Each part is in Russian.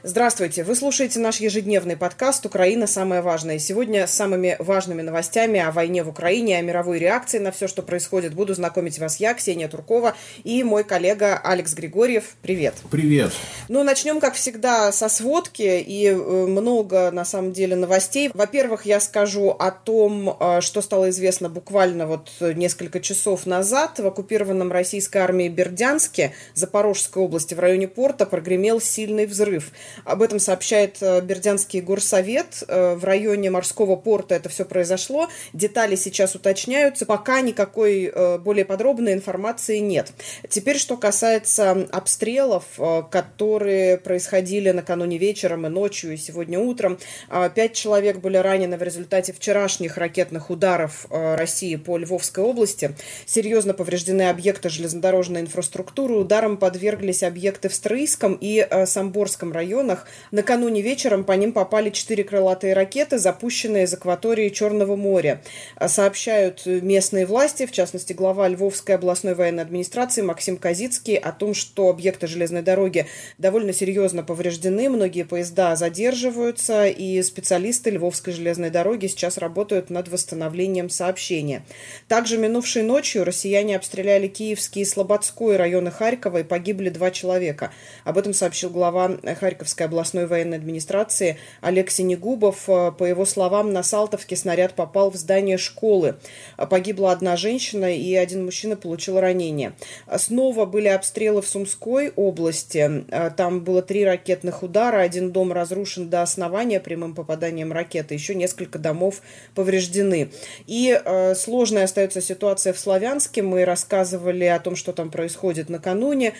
Здравствуйте! Вы слушаете наш ежедневный подкаст «Украина. Самое важное». Сегодня с самыми важными новостями о войне в Украине, о мировой реакции на все, что происходит, буду знакомить вас я, Ксения Туркова, и мой коллега Алекс Григорьев. Привет! Привет! Начнем, как всегда, со сводки, и много, на самом деле, новостей. Во-первых, я скажу о том, что стало известно буквально несколько часов назад. В оккупированном российской армией Бердянске, Запорожской области, в районе порта, прогремел сильный взрыв. Об этом сообщает Бердянский горсовет. В районе морского порта это все произошло. Детали сейчас уточняются. Пока никакой более подробной информации нет. Теперь, что касается обстрелов, которые происходили накануне вечером и ночью, и сегодня утром. 5 человек были ранены в результате вчерашних ракетных ударов России по Львовской области. Серьезно повреждены объекты железнодорожной инфраструктуры. Ударам подверглись объекты в Стрийском и Самборском районах. Накануне вечером по ним попали 4 крылатые ракеты, запущенные из акватории Черного моря. Сообщают местные власти, в частности, глава Львовской областной военной администрации Максим Козицкий, о том, что объекты железной дороги довольно серьезно повреждены, многие поезда задерживаются, и специалисты Львовской железной дороги сейчас работают над восстановлением сообщения. Также минувшей ночью россияне обстреляли Киевский и Слободской районы Харькова, и погибли 2 человека. Об этом сообщил глава Харьковской областной военной администрации Олег Синегубов. По его словам, на Салтовке снаряд попал в здание школы. Погибла 1 женщина, и 1 мужчина получил ранение. Снова были обстрелы в Сумской области. Там было 3 ракетных удара. 1 дом разрушен до основания прямым попаданием ракеты. Еще несколько домов повреждены. И сложная остается ситуация в Славянске. Мы рассказывали о том, что там происходит накануне.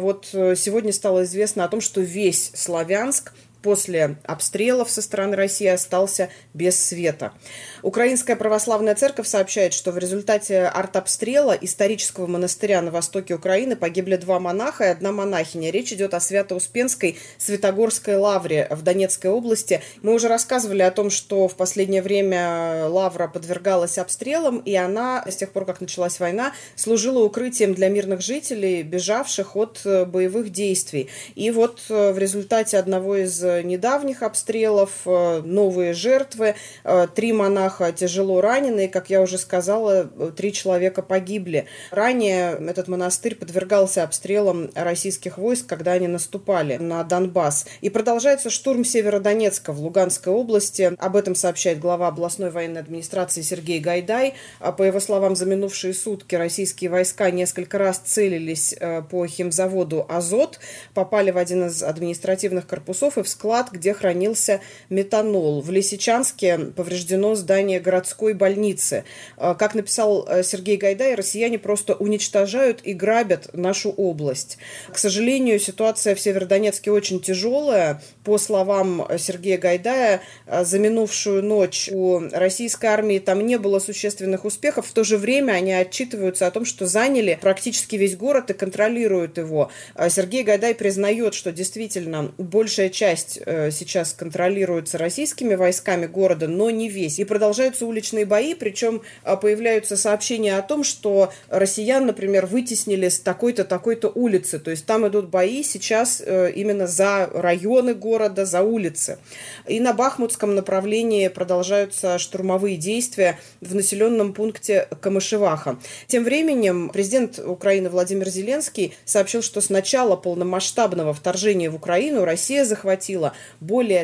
Сегодня стало известно о том, что весь Славянск после обстрелов со стороны России остался без света. Украинская православная церковь сообщает, что в результате артобстрела исторического монастыря на востоке Украины погибли 2 монаха и 1 монахиня. Речь идет о Свято-Успенской Святогорской лавре в Донецкой области. Мы уже рассказывали о том, что в последнее время лавра подвергалась обстрелам, и она, с тех пор, как началась война, служила укрытием для мирных жителей, бежавших от боевых действий. И в результате одного из недавних обстрелов новые жертвы, 3 монаха тяжело ранены, и, как я уже сказала, 3 человека погибли. Ранее этот монастырь подвергался обстрелам российских войск, когда они наступали на Донбасс. И продолжается штурм Северодонецка в Луганской области. Об этом сообщает глава областной военной администрации Сергей Гайдай. По его словам, за минувшие сутки российские войска несколько раз целились по химзаводу «Азот», попали в один из административных корпусов и в склад, где хранился метанол. В Лисичанске повреждено здание городской больницы. Как написал Сергей Гайдай, россияне просто уничтожают и грабят нашу область. К сожалению, ситуация в Северодонецке очень тяжелая. По словам Сергея Гайдая, за минувшую ночь у российской армии там не было существенных успехов. В то же время они отчитываются о том, что заняли практически весь город и контролируют его. Сергей Гайдай признает, что действительно большая часть сейчас контролируется российскими войсками города, но не весь. И продолжаются уличные бои, причем появляются сообщения о том, что россиян, например, вытеснили с такой-то, такой-то улицы. То есть там идут бои сейчас именно за районы города, за улицы. И на Бахмутском направлении продолжаются штурмовые действия в населенном пункте Камышеваха. Тем временем президент Украины Владимир Зеленский сообщил, что с начала полномасштабного вторжения в Украину Россия захватила более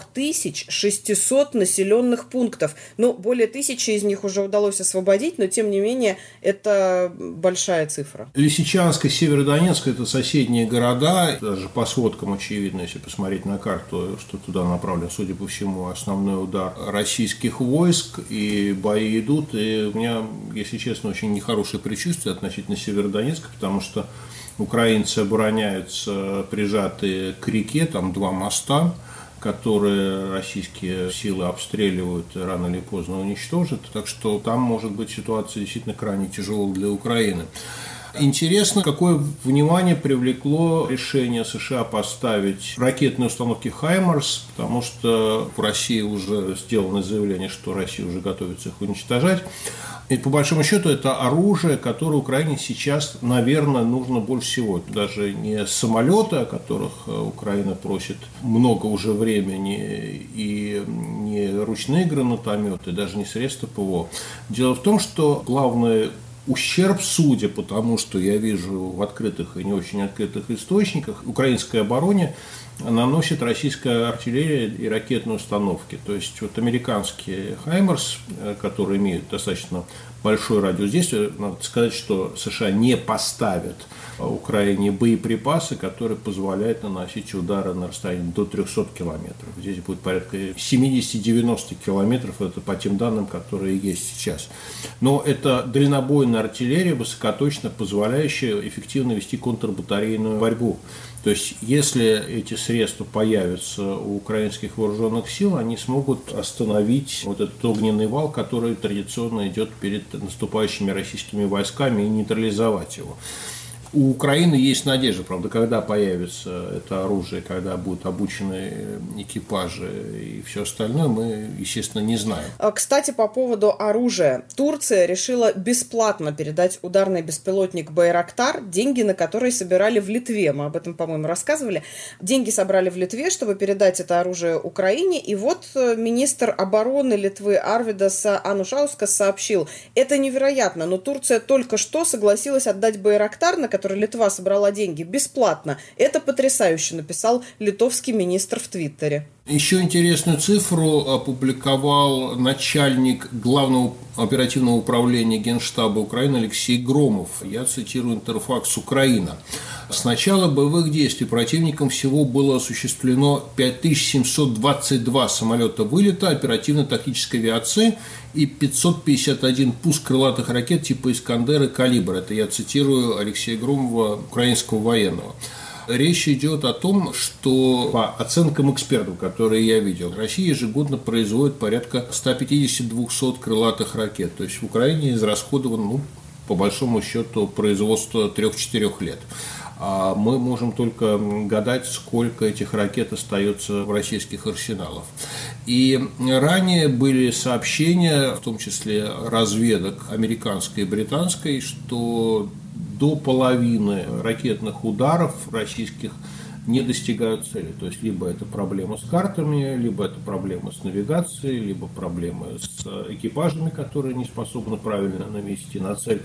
3600 населенных пунктов. Более 1000 из них уже удалось освободить, но тем не менее это большая цифра. Лисичанск и Северодонецк – это соседние города. Даже по сводкам очевидно, если посмотреть на карту, что туда направлен, судя по всему, основной удар российских войск, и бои идут. И у меня, если честно, очень нехорошее предчувствие относительно Северодонецка, потому что украинцы обороняются прижатые к реке, там 2 моста, которые российские силы обстреливают и рано или поздно уничтожат. Так что там может быть ситуация действительно крайне тяжелая для Украины. Интересно, какое внимание привлекло решение США поставить ракетные установки «Хаймарс», потому что в России уже сделано заявление, что Россия уже готовится их уничтожать. И по большому счету это оружие, которое Украине сейчас, наверное, нужно больше всего. Даже не самолеты, о которых Украина просит много уже времени, и не ручные гранатометы, даже не средства ПВО. Дело в том, что главное ущерб, судя по тому, что я вижу в открытых и не очень открытых источниках, украинской обороне наносит российская артиллерия и ракетные установки. То есть вот американские «Хаймарс», которые имеют достаточно большой радиус действия, надо сказать, что США не поставят Украине боеприпасы, которые позволяют наносить удары на расстоянии до 300 километров. Здесь будет порядка 70-90 километров, это по тем данным, которые есть сейчас. Но это дальнобойная артиллерия, высокоточно позволяющая эффективно вести контрбатарейную борьбу. То есть, если эти средства появятся у украинских вооруженных сил, они смогут остановить вот этот огненный вал, который традиционно идет перед наступающими российскими войсками, и нейтрализовать его. У Украины есть надежда, правда, когда появится это оружие, когда будут обучены экипажи и все остальное, мы, естественно, не знаем. Кстати, по поводу оружия. Турция решила бесплатно передать ударный беспилотник «Байрактар», деньги на которые собирали в Литве. Мы об этом, по-моему, рассказывали. Деньги собрали в Литве, чтобы передать это оружие Украине. И вот министр обороны Литвы Арвидас Анушаускас сообщил: это невероятно, но Турция только что согласилась отдать «Байрактар», на который Литва собрала деньги, бесплатно. Это потрясающе, написал литовский министр в Твиттере. Еще интересную цифру опубликовал начальник Главного оперативного управления Генштаба Украины Алексей Громов. Я цитирую Интерфакс Украина. С начала боевых действий противником всего было осуществлено 5722 самолета вылета оперативно-тактической авиации и 551 пуск крылатых ракет типа «Искандер» и «Калибр». Это я цитирую Алексея Громова, украинского военного. Речь идет о том, что по оценкам экспертов, которые я видел, Россия ежегодно производит порядка 150-200 крылатых ракет. То есть в Украине израсходовано, по большому счету, производство 3-4 лет. А мы можем только гадать, сколько этих ракет остается в российских арсеналах. И ранее были сообщения, в том числе разведок американской и британской, что до половины ракетных ударов российских не достигают цели. То есть, либо это проблема с картами, либо это проблема с навигацией, либо проблемы с экипажами, которые не способны правильно навести на цель.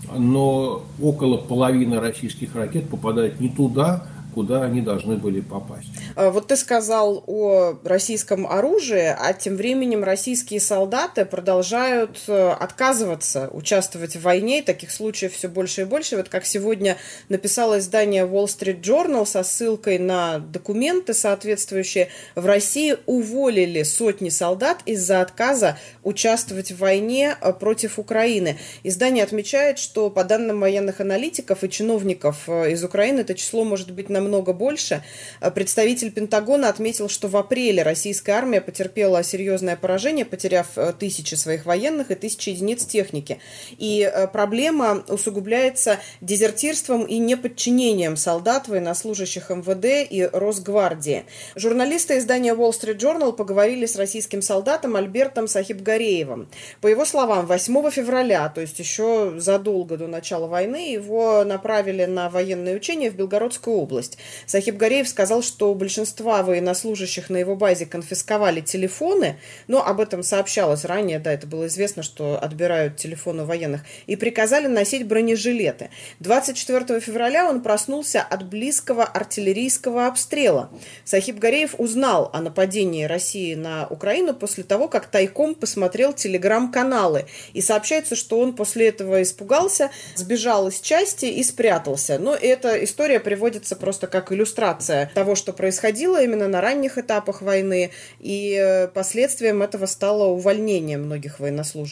Но около половины российских ракет попадает не туда, куда они должны были попасть. Вот ты сказал о российском оружии, а тем временем российские солдаты продолжают отказываться участвовать в войне, и таких случаев все больше и больше. Вот как сегодня написало издание Wall Street Journal со ссылкой на документы соответствующие, в России уволили сотни солдат из-за отказа участвовать в войне против Украины. Издание отмечает, что по данным военных аналитиков и чиновников из Украины это число может быть намного больше. Представитель Пентагона отметил, что в апреле российская армия потерпела серьезное поражение, потеряв тысячи своих военных и тысячи единиц техники. И проблема усугубляется дезертирством и неподчинением солдат, военнослужащих МВД и Росгвардии. Журналисты издания Wall Street Journal поговорили с российским солдатом Альбертом Сахибгареевым. По его словам, 8 февраля, то есть еще задолго до начала войны, его направили на военные учения в Белгородскую область. Сахибгареев сказал, что у большинства военнослужащих на его базе конфисковали телефоны, но об этом сообщалось ранее, да, это было известно, что отбирают телефоны военных, и приказали носить бронежилеты. 24 февраля он проснулся от близкого артиллерийского обстрела. Сахибгареев узнал о нападении России на Украину после того, как тайком посмотрел телеграм-каналы, и сообщается, что он после этого испугался, сбежал из части и спрятался. Но эта история приводится просто как иллюстрация того, что происходило именно на ранних этапах войны, и последствием этого стало увольнение многих военнослужащих.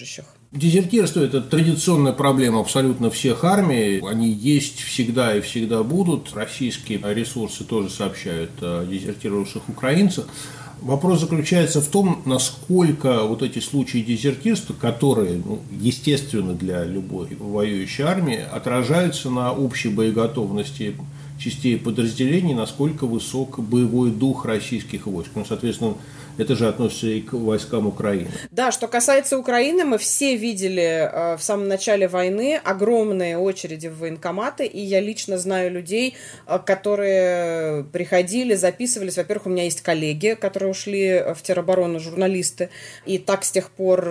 Дезертирство – это традиционная проблема абсолютно всех армий. Они есть всегда и всегда будут. Российские ресурсы тоже сообщают о дезертировавших украинцах. Вопрос заключается в том, насколько вот эти случаи дезертирства, которые, естественно, для любой воюющей армии, отражаются на общей боеготовности частей и подразделений, насколько высок боевой дух российских войск. Соответственно, это же относится и к войскам Украины. Да, что касается Украины, мы все видели в самом начале войны огромные очереди в военкоматы, и я лично знаю людей, которые приходили, записывались. Во-первых, у меня есть коллеги, которые ушли в тероборону, журналисты, и так с тех пор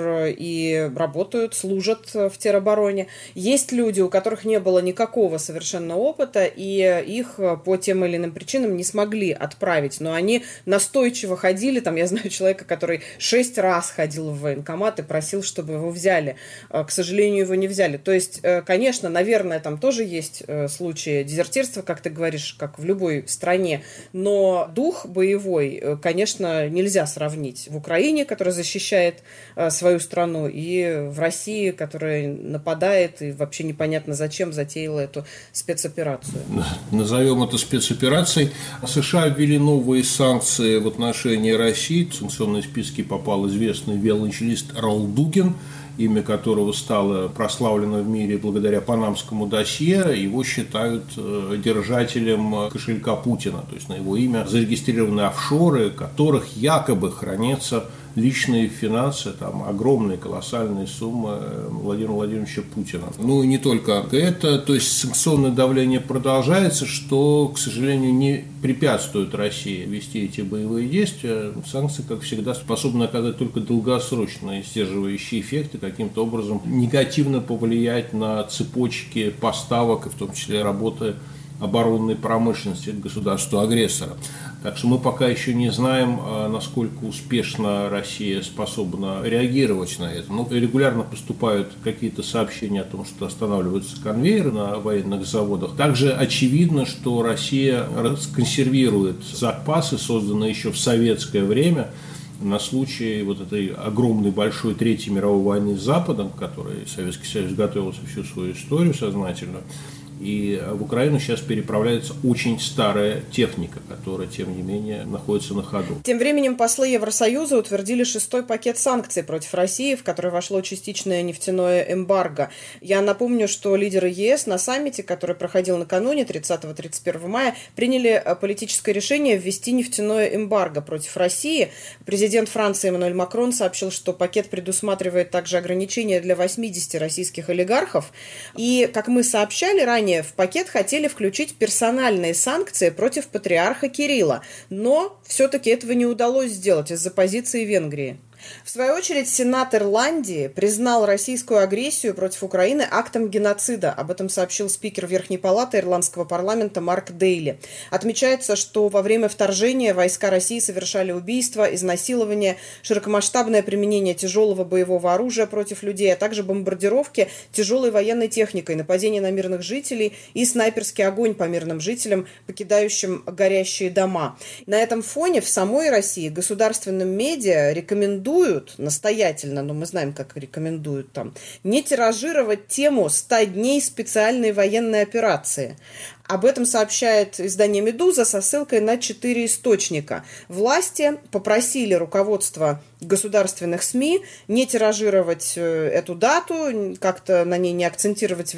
и работают, служат в теробороне. Есть люди, у которых не было никакого совершенно опыта, и их по тем или иным причинам не смогли отправить, но они настойчиво ходили, я знаю человека, который 6 раз ходил в военкомат и просил, чтобы его взяли. К сожалению, его не взяли. То есть, конечно, наверное, там тоже есть случаи дезертирства, как ты говоришь, как в любой стране, но дух боевой, конечно, нельзя сравнить в Украине, которая защищает свою страну, и в России, которая нападает и вообще непонятно зачем затеяла эту спецоперацию. Назовем это спецоперацией. США ввели новые санкции в отношении России. В санкционные списки попал известный виолончелист Раул Дугин, имя которого стало прославлено в мире благодаря панамскому досье. Его считают держателем кошелька Путина, то есть на его имя зарегистрированы офшоры, в которых якобы хранятся личные финансы, огромные, колоссальные суммы Владимира Владимировича Путина. И не только это, то есть санкционное давление продолжается, что, к сожалению, не препятствует России вести эти боевые действия. Санкции, как всегда, способны оказать только долгосрочные сдерживающие эффекты, каким-то образом негативно повлиять на цепочки поставок, и в том числе работы оборонной промышленности государства-агрессора. Так что мы пока еще не знаем, насколько успешно Россия способна реагировать на это. Регулярно поступают какие-то сообщения о том, что останавливаются конвейеры на военных заводах. Также очевидно, что Россия расконсервирует запасы, созданные еще в советское время, на случай вот этой огромной большой Третьей мировой войны с Западом, к которой Советский Союз готовился всю свою историю сознательно. И в Украину сейчас переправляется очень старая техника, которая, тем не менее, находится на ходу. Тем временем послы Евросоюза утвердили 6-й пакет санкций против России, в который вошло частичное нефтяное эмбарго. Я напомню, что лидеры ЕС на саммите, который проходил накануне 30-31 мая, приняли политическое решение ввести нефтяное эмбарго против России. Президент Франции Эммануэль Макрон сообщил, что пакет предусматривает также ограничения для 80 российских олигархов. И, как мы сообщали ранее, в пакет хотели включить персональные санкции против патриарха Кирилла, но все-таки этого не удалось сделать из-за позиции Венгрии. В свою очередь, Сенат Ирландии признал российскую агрессию против Украины актом геноцида. Об этом сообщил спикер Верхней палаты Ирландского парламента Марк Дейли. Отмечается, что во время вторжения войска России совершали убийства, изнасилования, широкомасштабное применение тяжелого боевого оружия против людей, а также бомбардировки тяжелой военной техникой, нападения на мирных жителей и снайперский огонь по мирным жителям, покидающим горящие дома. На этом фоне в самой России государственным медиа рекомендуют настоятельно, но мы знаем, как рекомендуют не тиражировать тему 100 дней специальной военной операции. Об этом сообщает издание «Медуза» со ссылкой на 4 источника. Власти попросили руководство государственных СМИ не тиражировать эту дату, как-то на ней не акцентировать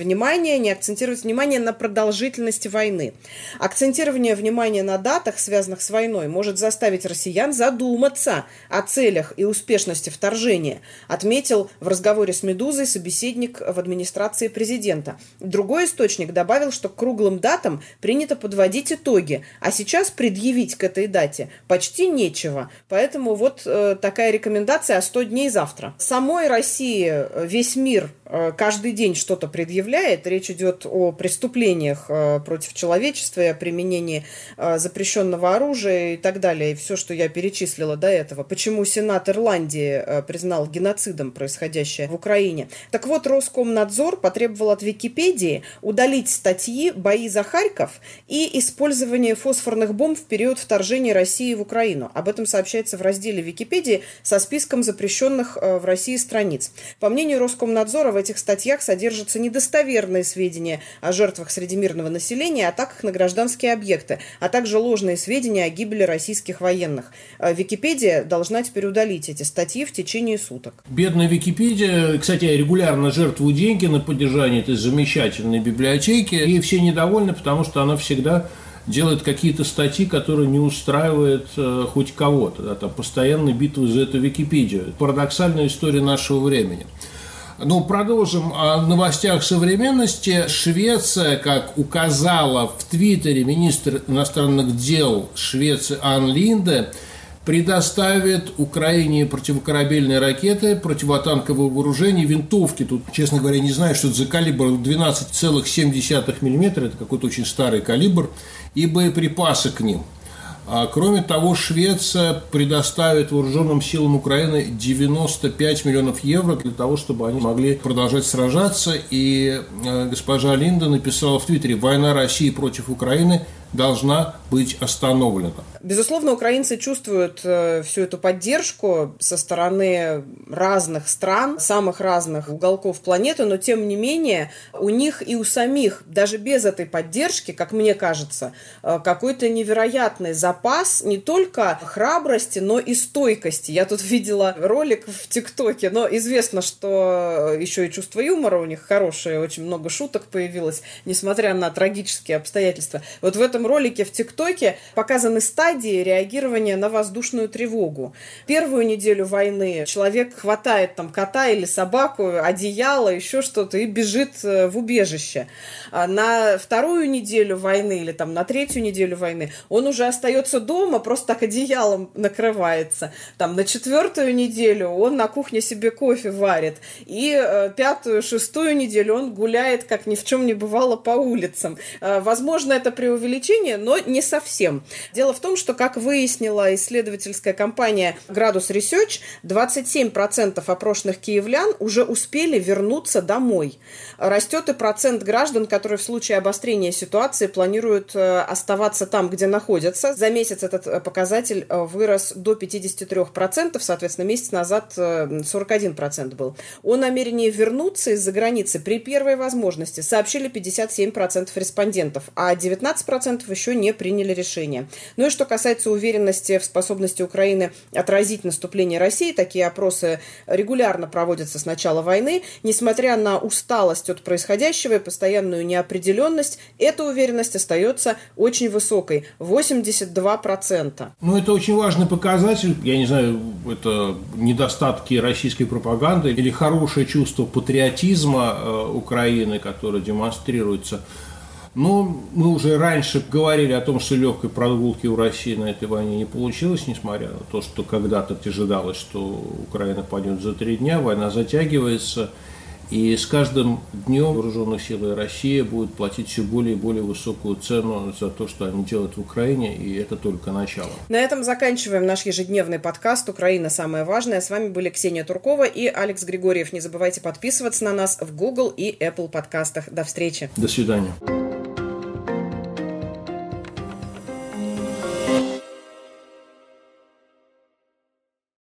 внимание на продолжительности войны. Акцентирование внимания на датах, связанных с войной, может заставить россиян задуматься о целях и успешности вторжения, отметил в разговоре с «Медузой» собеседник в администрации президента. Другой источник добавил, что к круглым датам принято подводить итоги, а сейчас предъявить к этой дате почти нечего. Поэтому вот такая рекомендация, а 100 дней завтра. Самой России весь мир каждый день что-то предъявляет. Речь идет о преступлениях против человечества, о применении запрещенного оружия и так далее. И все, что я перечислила до этого. Почему Сенат Ирландии признал геноцидом происходящее в Украине. Так вот, Роскомнадзор потребовал от Википедии удалить статьи «Бои за Харьков» и «Использование фосфорных бомб в период вторжения России в Украину». Об этом сообщается в разделе Википедии, со списком запрещенных в России страниц. По мнению Роскомнадзора, в этих статьях содержатся недостоверные сведения о жертвах среди мирного населения, атаках на гражданские объекты, а также ложные сведения о гибели российских военных. Википедия должна теперь удалить эти статьи в течение суток. Бедная Википедия. Кстати, я регулярно жертвую деньги на поддержание этой замечательной библиотеки. И все недовольны, потому что она всегда делает какие-то статьи, которые не устраивают хоть кого-то. Да, там постоянно битвы за эту Википедию. Парадоксальная история нашего времени. Ну, продолжим о новостях современности. Швеция, как указала в Твиттере министр иностранных дел Швеции Анн Линде, предоставит Украине противокорабельные ракеты, противотанковое вооружение, винтовки. Тут, честно говоря, не знаю, что это за калибр 12,7 мм, это какой-то очень старый калибр, и боеприпасы к ним. Кроме того, Швеция предоставит вооруженным силам Украины 95 миллионов евро для того, чтобы они могли продолжать сражаться. И госпожа Линда написала в Твиттере: «Война России против Украины должна быть остановлена». Безусловно, украинцы чувствуют всю эту поддержку со стороны разных стран, самых разных уголков планеты, но тем не менее у них и у самих, даже без этой поддержки, как мне кажется, какой-то невероятный запас не только храбрости, но и стойкости. Я тут видела ролик в ТикТоке, но известно, что еще и чувство юмора у них хорошее, очень много шуток появилось, несмотря на трагические обстоятельства. Вот в этом ролике в ТикТоке показаны стадии реагирования на воздушную тревогу. Первую неделю войны человек хватает там кота или собаку, одеяло, еще что-то и бежит в убежище. А на вторую неделю войны или там на третью неделю войны он уже остается дома, просто так одеялом накрывается. Там на четвертую неделю он на кухне себе кофе варит. И пятую, шестую неделю он гуляет, как ни в чем не бывало, по улицам. Возможно, это преувеличение, но не совсем. Дело в том, что, как выяснила исследовательская компания Gradus Research, 27% опрошенных киевлян уже успели вернуться домой. Растет и процент граждан, которые в случае обострения ситуации планируют оставаться там, где находятся. За месяц этот показатель вырос до 53%, соответственно, месяц назад 41% был. О намерении вернуться из-за границы при первой возможности сообщили 57% респондентов, а 19% еще не приняли решение. Ну и что касается уверенности в способности Украины отразить наступление России, такие опросы регулярно проводятся с начала войны. Несмотря на усталость от происходящего и постоянную неопределенность, эта уверенность остается очень высокой – 82%. Ну, это очень важный показатель. Я не знаю, это недостатки российской пропаганды или хорошее чувство патриотизма Украины, которое демонстрируется. Но мы уже раньше говорили о том, что легкой прогулки у России на этой войне не получилось, несмотря на то, что когда-то ожидалось, что Украина пойдет за 3 дня, война затягивается, и с каждым днем вооруженные силы России будут платить все более и более высокую цену за то, что они делают в Украине, и это только начало. На этом заканчиваем наш ежедневный подкаст «Украина. Самое важное». С вами были Ксения Туркова и Алекс Григорьев. Не забывайте подписываться на нас в Google и Apple подкастах. До встречи. До свидания.